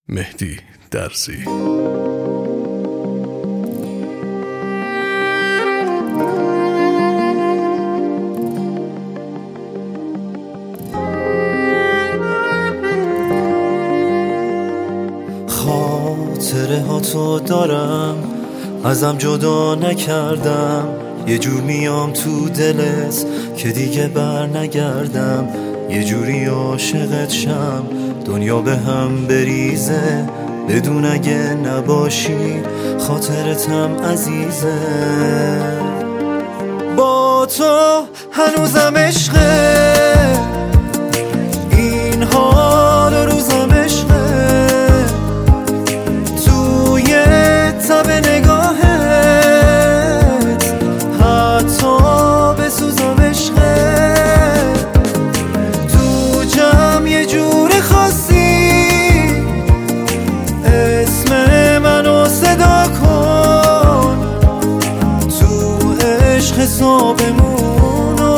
مهدی درزی. خاطره ها تو دارم، ازم جدا نکردم، یه جور میام تو دلت که دیگه بر نگردم، یه جوری عاشقت شم دنیا به هم بریزه، بدون اگه نباشی خاطرتم عزیزه. با تو هنوزم عشقه، این حال و روزم عشقه، توی تب نگاهت حتی بسوزم عشقه، تو جمع یه جور خاصی اسم منو صدا کن، تو عشق حسابمونو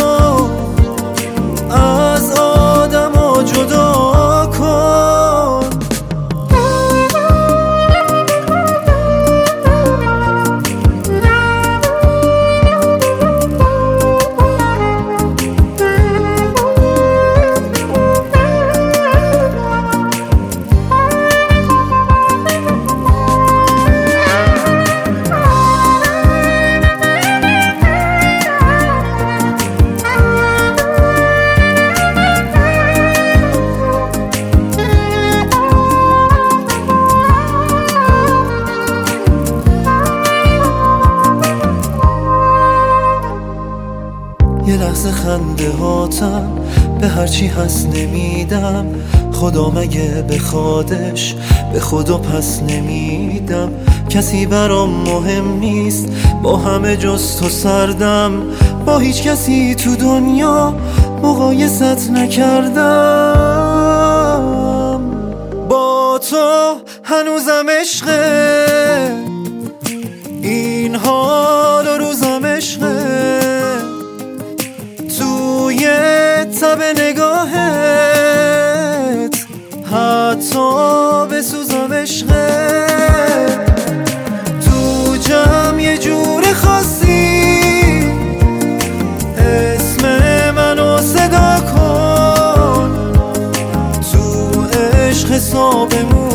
از آدم جدا کن. یه لحظه خنده هاتم به هرچی هست نمیدم، خدا مگه بخوادش به خدا پس نمیدم، کسی برام مهم نیست با همه جز تو سردم، با هیچ کسی تو دنیا مقایست نکردم، با تو هنوزم عشقه، این حال و روزم عشقه، توی تب نگاهت حتی بسوزم عشقه، تو جمع یه جور خاصی اسم منو صدا کن، تو عشق حسابمون